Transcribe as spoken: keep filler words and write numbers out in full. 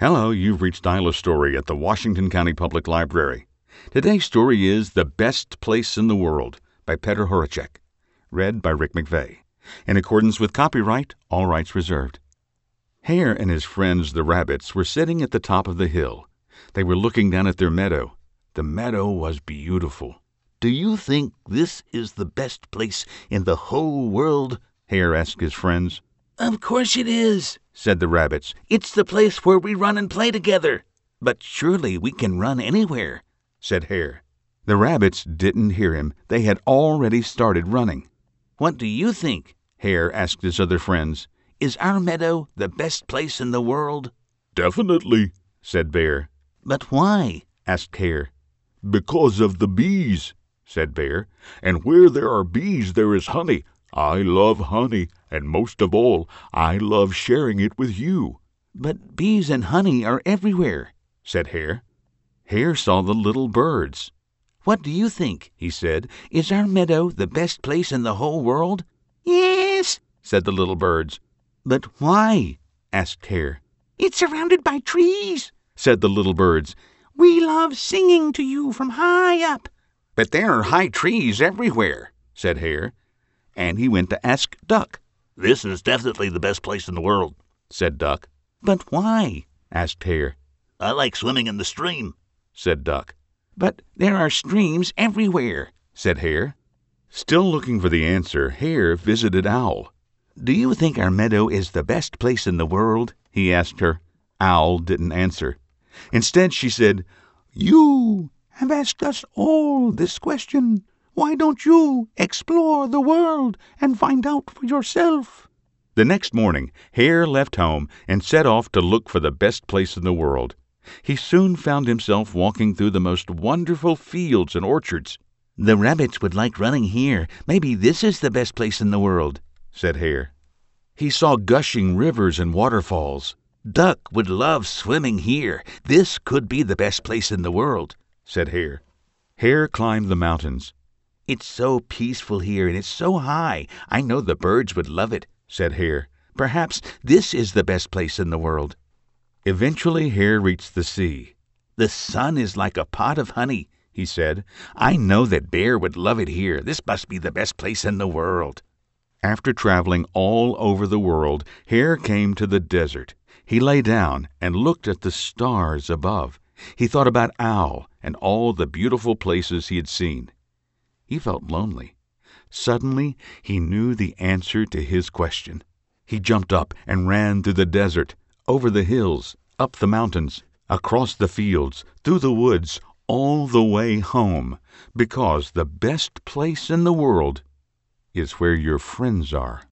Hello, you've reached Isla's Story at the Washington County Public Library. Today's story is The Best Place in the World by Petr Horacek, read by Rick McVeigh. In accordance with copyright, all rights reserved. Hare and his friends the rabbits were sitting at the top of the hill. They were looking down at their meadow. The meadow was beautiful. "Do you think this is the best place in the whole world?" Hare asked his friends. "Of course it is," said the rabbits. "It's the place where we run and play together." "But surely we can run anywhere," said Hare. The rabbits didn't hear him. They had already started running. "What do you think?" Hare asked his other friends. "Is our meadow the best place in the world?" "Definitely," said Bear. "But why?" asked Hare. "Because of the bees," said Bear. "And where there are bees, there is honey. I love honey, and most of all, I love sharing it with you." "But bees and honey are everywhere," said Hare. Hare saw the little birds. "What do you think?" he said. "Is our meadow the best place in the whole world?" "Yes," said the little birds. "But why?" asked Hare. "It's surrounded by trees," said the little birds. "We love singing to you from high up." "But there are high trees everywhere," said Hare. And he went to ask Duck. "This is definitely the best place in the world," said Duck. "But why?" asked Hare. "I like swimming in the stream," said Duck. "But there are streams everywhere," said Hare. Still looking for the answer, Hare visited Owl. "Do you think our meadow is the best place in the world?" he asked her. Owl didn't answer. Instead, she said, "You have asked us all this question. Why don't you explore the world and find out for yourself?" The next morning, Hare left home and set off to look for the best place in the world. He soon found himself walking through the most wonderful fields and orchards. "The rabbits would like running here. Maybe this is the best place in the world," said Hare. He saw gushing rivers and waterfalls. "Duck would love swimming here. This could be the best place in the world," said Hare. Hare climbed the mountains. "It's so peaceful here, and it's so high. I know the birds would love it," said Hare. "Perhaps this is the best place in the world." Eventually, Hare reached the sea. "The sun is like a pot of honey," he said. "I know that Bear would love it here. This must be the best place in the world." After traveling all over the world, Hare came to the desert. He lay down and looked at the stars above. He thought about Owl and all the beautiful places he had seen. He felt lonely. Suddenly, he knew the answer to his question. He jumped up and ran through the desert, over the hills, up the mountains, across the fields, through the woods, all the way home, because the best place in the world is where your friends are.